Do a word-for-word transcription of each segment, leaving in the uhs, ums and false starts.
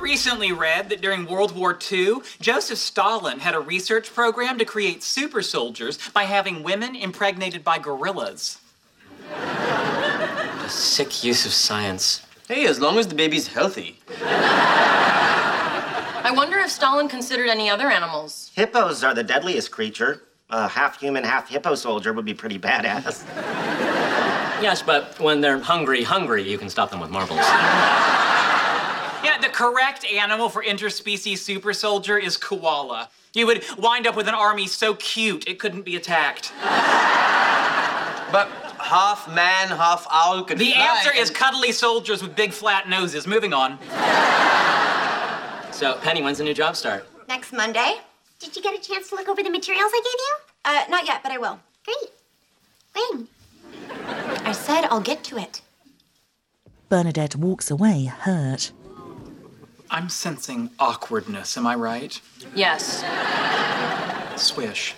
recently read that during World War Two, Joseph Stalin had a research program to create super soldiers by having women impregnated by gorillas. A sick use of science. Hey, as long as the baby's healthy. I wonder if Stalin considered any other animals. Hippos are the deadliest creature. A half human, half hippo soldier would be pretty badass. Yes, but when they're hungry, hungry, you can stop them with marbles. Yeah, the correct animal for interspecies super soldier is koala. You would wind up with an army so cute it couldn't be attacked. But half man, half owl could The fly answer and... is cuddly soldiers with big flat noses. Moving on. So, Penny, when's the new job start? Next Monday. Did you get a chance to look over the materials I gave you? Uh, not yet, but I will. Great. When? I said I'll get to it. Bernadette walks away, hurt. I'm sensing awkwardness, am I right? Yes. Swish.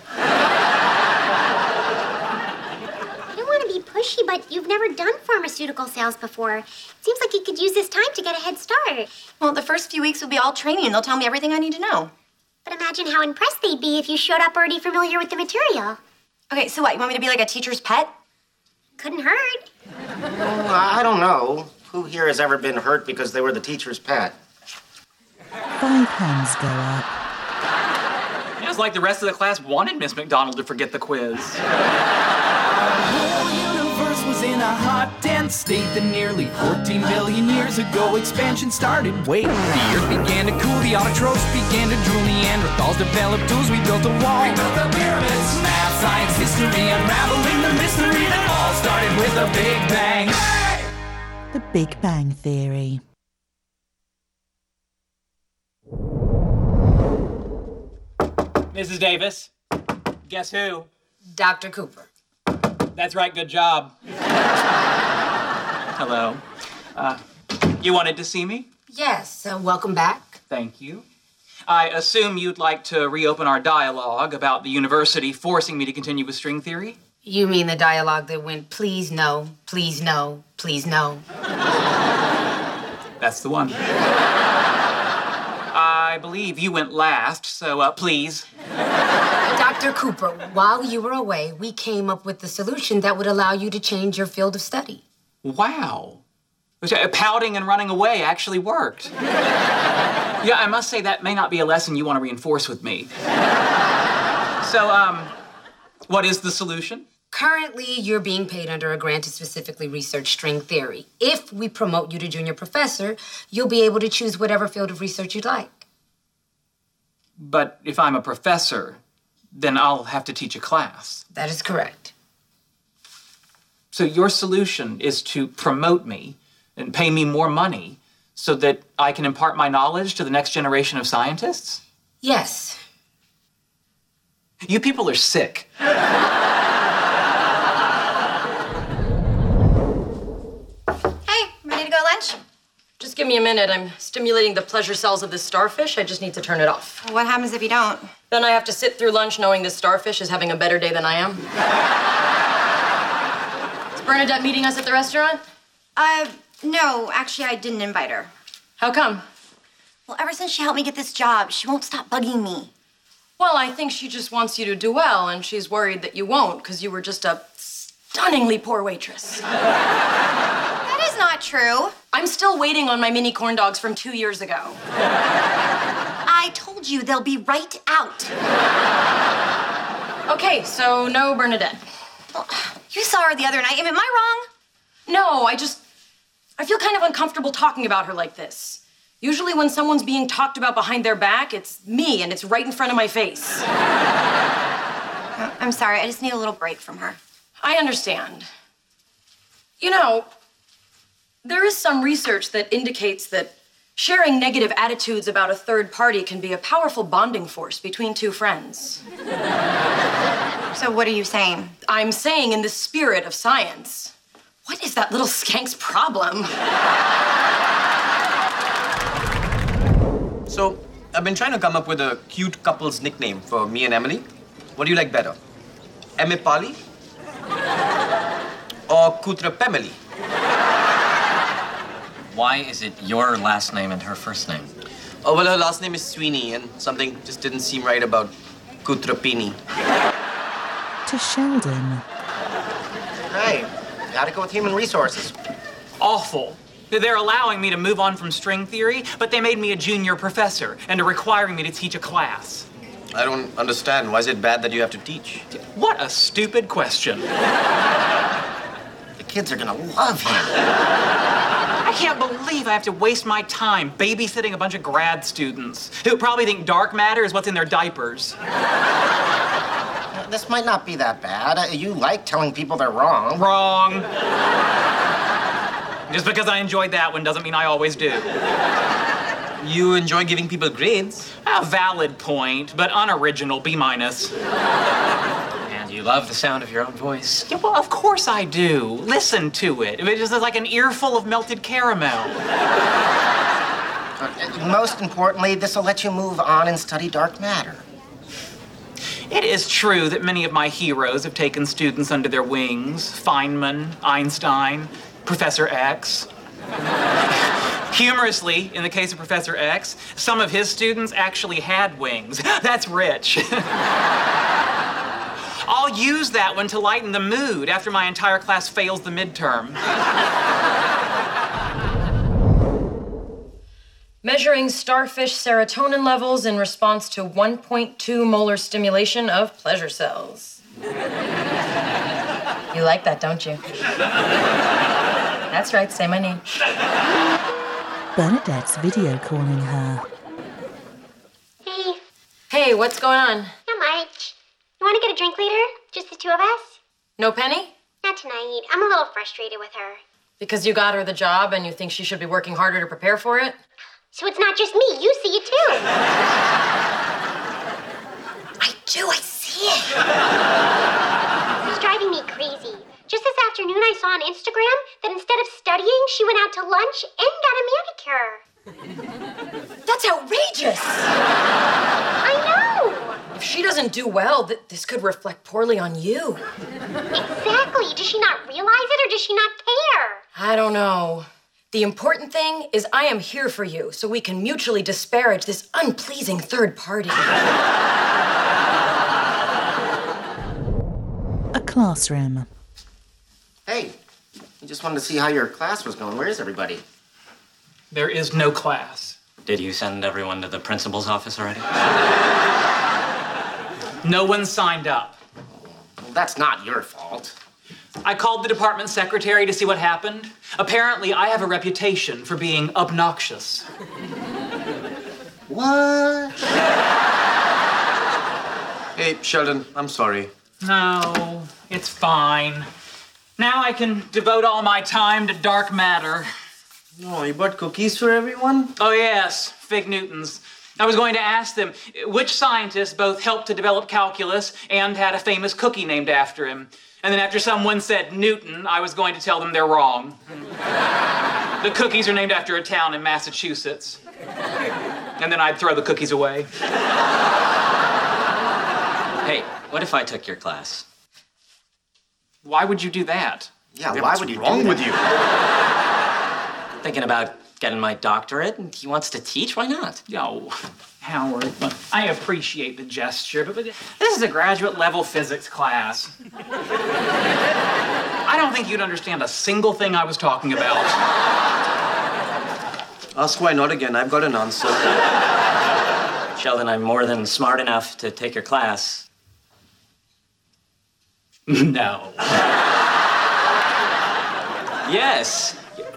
I don't want to be pushy, but you've never done pharmaceutical sales before. It seems like you could use this time to get a head start. Well, the first few weeks will be all training, and they'll tell me everything I need to know. But imagine how impressed they'd be if you showed up already familiar with the material. Okay, so what? You want me to be like a teacher's pet? Couldn't hurt. Well, I don't know. Who here has ever been hurt because they were the teacher's pet? Five hands go up. It was like the rest of the class wanted Miss McDonald to forget the quiz. Was in a hot, dense state that nearly fourteen billion years ago expansion started. Wait, the earth began to cool, the autotrophs began to drool, Neanderthals developed tools, we built a wall. We built the pyramids, math, science, history, unraveling the mystery that all started with a Big Bang. Hey! The Big Bang Theory. Missus Davis, guess who? Doctor Cooper. That's right, good job. Hello. Uh, you wanted to see me? Yes, uh, welcome back. Thank you. I assume you'd like to reopen our dialogue about the university forcing me to continue with string theory? You mean the dialogue that went, please no, please no, please no. That's the one. I believe you went last, so uh, please. Doctor Cooper, while you were away, we came up with the solution that would allow you to change your field of study. Wow. Pouting and running away actually worked. Yeah, I must say that may not be a lesson you want to reinforce with me. So, um, what is the solution? Currently, you're being paid under a grant to specifically research string theory. If we promote you to junior professor, you'll be able to choose whatever field of research you'd like. But if I'm a professor, then I'll have to teach a class. That is correct. So your solution is to promote me and pay me more money so that I can impart my knowledge to the next generation of scientists? Yes. You people are sick. Hey, ready to go lunch? Just give me a minute. I'm stimulating the pleasure cells of this starfish. I just need to turn it off. Well, what happens if you don't? Then I have to sit through lunch knowing this starfish is having a better day than I am. Is Bernadette meeting us at the restaurant? Uh, no, actually, I didn't invite her. How come? Well, ever since she helped me get this job, she won't stop bugging me. Well, I think she just wants you to do well, and she's worried that you won't, because you were just a stunningly poor waitress. That is not true. I'm still waiting on my mini corn dogs from two years ago. I told you they'll be right out. Okay, so no Bernadette. Well, you saw her the other night. Am I wrong? No, I just... I feel kind of uncomfortable talking about her like this. Usually when someone's being talked about behind their back, it's me, and it's right in front of my face. I'm sorry. I just need a little break from her. I understand. You know, there is some research that indicates that sharing negative attitudes about a third party can be a powerful bonding force between two friends. So what are you saying? I'm saying in the spirit of science. What is that little skank's problem? So, I've been trying to come up with a cute couple's nickname for me and Emily. What do you like better? Emipali? Or Kutra Pemeli? Why is it your last name and her first name? Oh, well, her last name is Sweeney, and something just didn't seem right about Kutrapini. To Sheldon. Hey, gotta go with human resources. Awful. They're allowing me to move on from string theory, but they made me a junior professor and are requiring me to teach a class. I don't understand. Why is it bad that you have to teach? What a stupid question. The kids are gonna love him. I can't believe I have to waste my time babysitting a bunch of grad students who probably think dark matter is what's in their diapers. This might not be that bad. Uh, You like telling people they're wrong. Wrong. Just because I enjoyed that one doesn't mean I always do. You enjoy giving people grades. A valid point, but unoriginal, B minus. And you love the sound of your own voice. Yeah, well, of course I do. Listen to it. It just is like an earful of melted caramel. Uh, Most importantly, this will let you move on and study dark matter. It is true that many of my heroes have taken students under their wings. Feynman, Einstein, Professor X. Humorously, in the case of Professor X, some of his students actually had wings. That's rich. I'll use that one to lighten the mood after my entire class fails the midterm. Measuring starfish serotonin levels in response to one point two molar stimulation of pleasure cells. You like that, don't you? That's right, say my name. Bernadette's video calling her. Hey, Hey, what's going on? not much. You want to get a drink later? Just the two of us? No Penny? Not tonight. I'm a little frustrated with her. Because you got her the job and you think she should be working harder to prepare for it? So it's not just me. You see it too. I do, I see it. It's driving me crazy. Just this afternoon, I saw on Instagram that instead of studying, she went out to lunch and got a manicure. That's outrageous! I know! If she doesn't do well, th- this could reflect poorly on you. Exactly. Does she not realize it or does she not care? I don't know. The important thing is I am here for you, so we can mutually disparage this unpleasing third party. A classroom. Hey, I just wanted to see how your class was going. Where is everybody? There is no class. Did you send everyone to the principal's office already? No one signed up. Well, that's not your fault. I called the department secretary to see what happened. Apparently, I have a reputation for being obnoxious. What? Hey, Sheldon, I'm sorry. No, it's fine. Now I can devote all my time to dark matter. Oh, you bought cookies for everyone? Oh, yes, Fig Newtons. I was going to ask them which scientist both helped to develop calculus and had a famous cookie named after him. And then after someone said Newton, I was going to tell them they're wrong. The cookies are named after a town in Massachusetts. And then I'd throw the cookies away. Hey, what if I took your class? Why would you do that? Yeah, Yeah, why what's would you wrong do with that? I'm thinking about getting my doctorate, and he wants to teach. Why not? Yo, Howard, look, I appreciate the gesture, but, but this is a graduate level physics class. I don't think you'd understand a single thing I was talking about. Ask why not again. I've got an answer. Sheldon, I'm more than smart enough to take your class. No. Yes.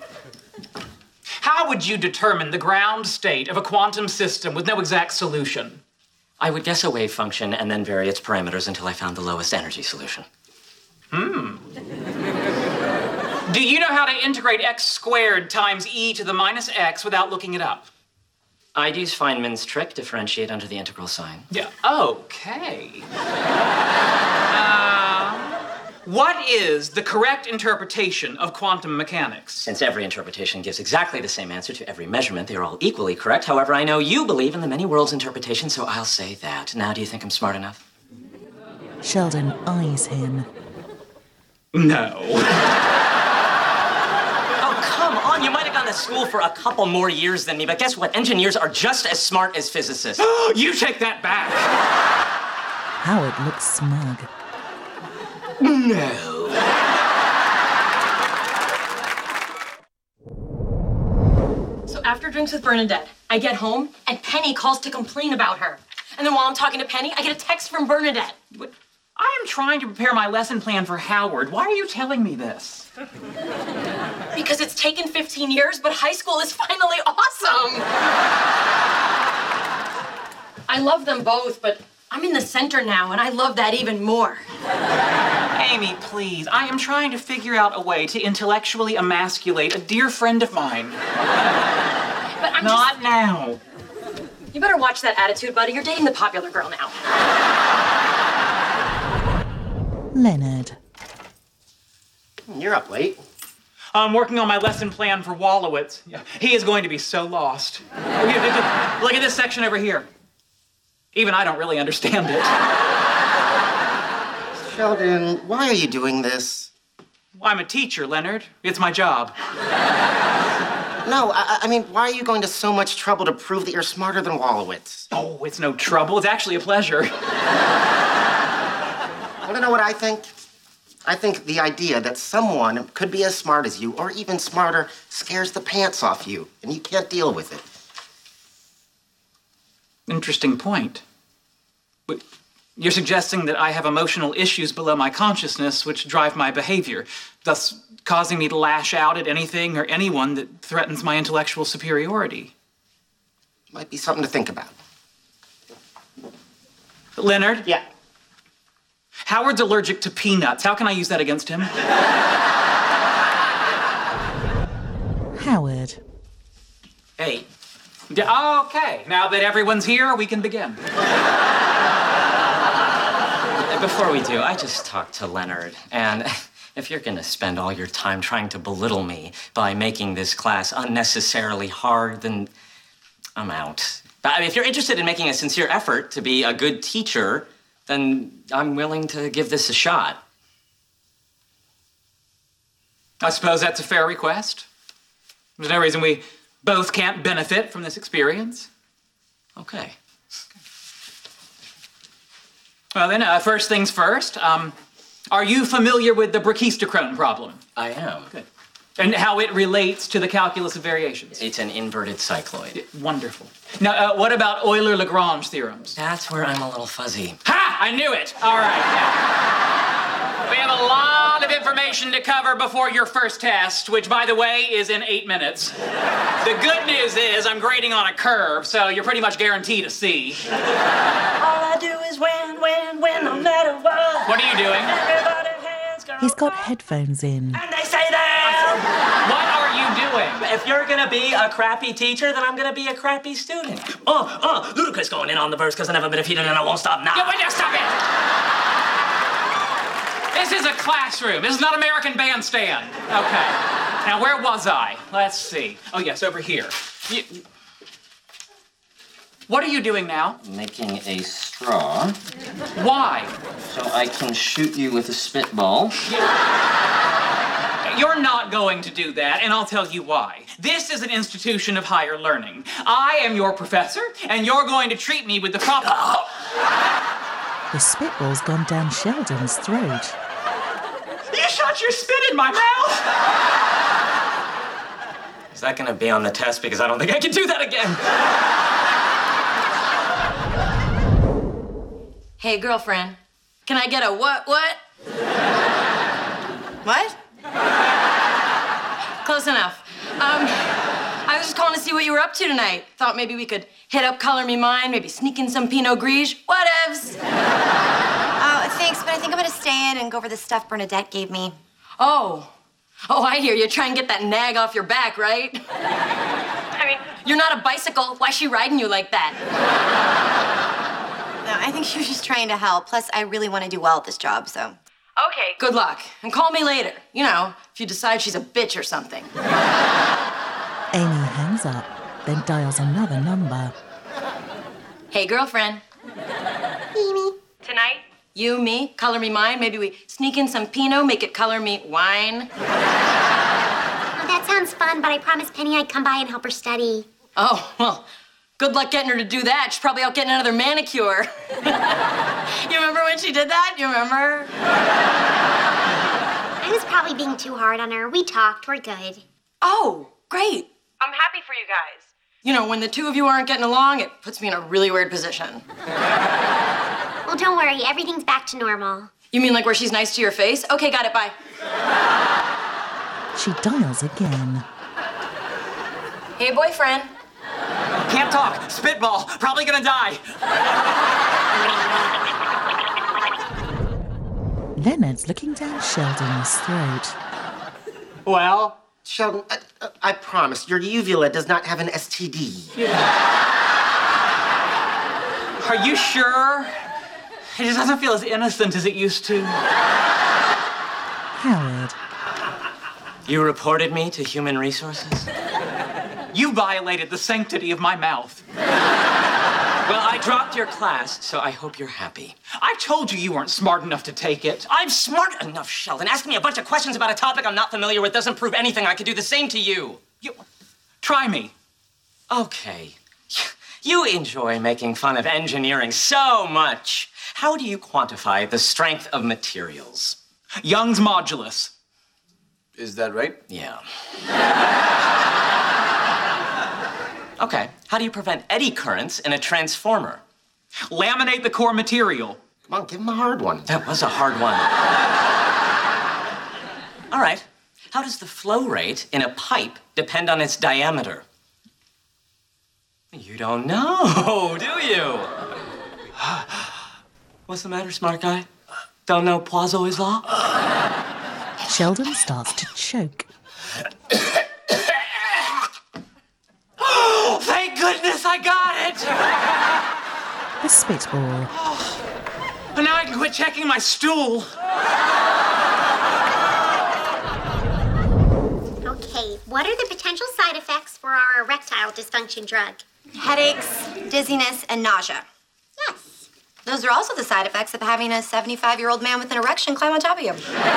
How would you determine the ground state of a quantum system with no exact solution? I would guess a wave function and then vary its parameters until I found the lowest energy solution. Hmm. Do you know how to integrate x squared times e to the minus x without looking it up? I'd use Feynman's trick, differentiate under the integral sign. Yeah, okay. Uh, what is the correct interpretation of quantum mechanics? Since every interpretation gives exactly the same answer to every measurement, they are all equally correct. However, I know you believe in the many worlds interpretation, so I'll say that. Now, do you think I'm smart enough? Sheldon eyes him. No. Oh, come on, you might have gotten of school for a couple more years than me, but guess what? Engineers are just as smart as physicists. You take that back. Howard looks smug. No. So after drinks with Bernadette, I get home and Penny calls to complain about her. And then while I'm talking to Penny, I get a text from Bernadette. What? I am trying to prepare my lesson plan for Howard. Why are you telling me this? Because it's taken fifteen years, but high school is finally awesome. I love them both, but I'm in the center now, and I love that even more. Amy, please. I am trying to figure out a way to intellectually emasculate a dear friend of mine. But I'm Not just... now. You better watch that attitude, buddy. You're dating the popular girl now. Leonard. You're up late. I'm working on my lesson plan for Wallowitz. Yeah, he is going to be so lost. Look at this section over here. Even I don't really understand it. Sheldon, why are you doing this? I'm a teacher, Leonard. It's my job. No, I, I mean, why are you going to so much trouble to prove that you're smarter than Wallowitz? Oh, it's no trouble. It's actually a pleasure. Want to know what I think? I think the idea that someone could be as smart as you, or even smarter, scares the pants off you, and you can't deal with it. Interesting point. But you're suggesting that I have emotional issues below my consciousness which drive my behavior, thus causing me to lash out at anything or anyone that threatens my intellectual superiority. Might be something to think about. Leonard? Yeah. Howard's allergic to peanuts. How can I use that against him? Howard. Hey. Okay, now that everyone's here, we can begin. Before we do, I just talked to Leonard, and if you're gonna spend all your time trying to belittle me by making this class unnecessarily hard, then I'm out. But I mean, if you're interested in making a sincere effort to be a good teacher, then I'm willing to give this a shot. I suppose that's a fair request. There's no reason we both can't benefit from this experience. Okay. Well then, uh, first things first, um, are you familiar with the brachistochrone problem? I am. Good. And how it relates to the calculus of variations? It's an inverted cycloid. Yeah, wonderful. Now, uh, what about Euler-Lagrange theorems? That's where I'm a little fuzzy. Ha! I knew it! All right. Now, we have a lot of information to cover before your first test, which, by the way, is in eight minutes. The good news is I'm grading on a curve, so you're pretty much guaranteed a C. All I do is win, win, win, no matter what. What are you doing? Everybody hands go He's got up, headphones in. and they say that. What are you doing? If you're gonna be a crappy teacher, then I'm gonna be a crappy student. Oh, oh, Ludacris going in on the verse because I've never been defeated and I won't stop now. Yeah, will you stop it? This is a classroom. This is not American Bandstand. Okay. Now, where was I? Let's see. Oh, yes, over here. You... What are you doing now? Making a straw Why? so I can shoot you with a spitball. You're not going to do that, and I'll tell you why. This is an institution of higher learning. I am your professor, and you're going to treat me with the proper... The spitball's gone down Sheldon's throat. You shot your spit in my mouth! Is that gonna be on the test? Because I don't think I can do that again. Hey, girlfriend, can I get a what, what? What? Close enough. Um, I was just calling to see what you were up to tonight. Thought maybe we could hit up Color Me Mine, maybe sneak in some Pinot Gris. Whatevs. Oh, thanks, but I think I'm gonna stay in and go over the stuff Bernadette gave me. Oh. Oh, I hear you. Try and get that nag off your back, right? I mean, you're not a bicycle. Why's she riding you like that? No, I think she was just trying to help. Plus, I really want to do well at this job, so. Okay, good luck. And call me later. You know, if you decide she's a bitch or something. Amy hangs up, then dials another number. Hey, girlfriend. Amy. Tonight, you, me, Color Me Mine. Maybe we sneak in some Pinot, make it Color Me Wine. I'm that sounds fun, but I promised Penny I'd come by and help her study. Oh, well, good luck getting her to do that. She's probably out getting another manicure. You remember when she did that? You remember? I was probably being too hard on her. We talked. We're good. Oh, great. I'm happy for you guys. You know, when the two of you aren't getting along, it puts me in a really weird position. Well, don't worry. Everything's back to normal. You mean like where she's nice to your face? Okay, got it. Bye. She dials again. Hey, boyfriend. Can't talk. Spitball. Probably gonna die. Leonard's looking down Sheldon's throat. Well? Sheldon, I, I promise, your uvula does not have an S T D. Are you sure? It just doesn't feel as innocent as it used to. Howard. You reported me to Human Resources? You violated the sanctity of my mouth. Well, I dropped your class, so I hope you're happy. I told you you weren't smart enough to take it. I'm smart enough, Sheldon. Asking me a bunch of questions about a topic I'm not familiar with doesn't prove anything. I could do the same to you. You... Try me. Okay. You enjoy making fun of engineering so much. How do you quantify the strength of materials? Young's modulus. Is that right? Yeah. Okay. How do you prevent eddy currents in a transformer? Laminate the core material. Come on, give him a hard one. That was a hard one. All right. How does the flow rate in a pipe depend on its diameter? You don't know, do you? What's the matter, smart guy? Don't know Poiseuille's law? Sheldon starts to choke. Oh, thank goodness I got it! The spitball. Oh, now I can quit checking my stool. Okay, what are the potential side effects for our erectile dysfunction drug? Headaches, dizziness, and nausea. Yes. Those are also the side effects of having a seventy-five-year-old man with an erection climb on top of you. Want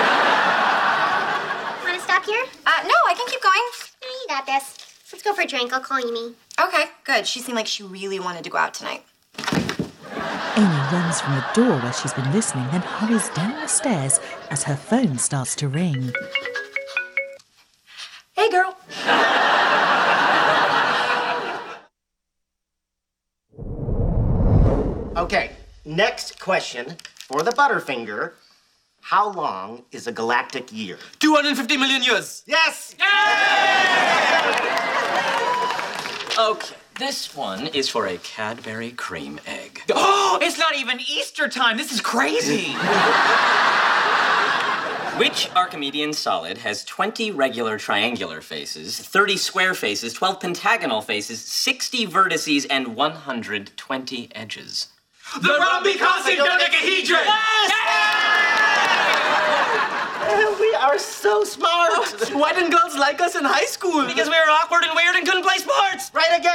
to stop here? Uh, no, I can keep going. Yeah, you got this. Let's go for a drink. I'll call you me. Okay, good. She seemed like she really wanted to go out tonight. Amy runs from the door where she's been listening and hurries down the stairs as her phone starts to ring. Hey, girl. Okay, next question for the Butterfinger. How long is a galactic year? two hundred fifty million years. Yes! Okay, this one is for a Cadbury cream egg. Oh, it's not even Easter time. This is crazy. Which Archimedean solid has twenty regular triangular faces, thirty square faces, twelve pentagonal faces, sixty vertices, and one hundred twenty edges? The rhombiconsic dodecahedron! Yes! We are so smart. Why didn't girls like us in high school? Because we were awkward and weird and couldn't play sports! Right again.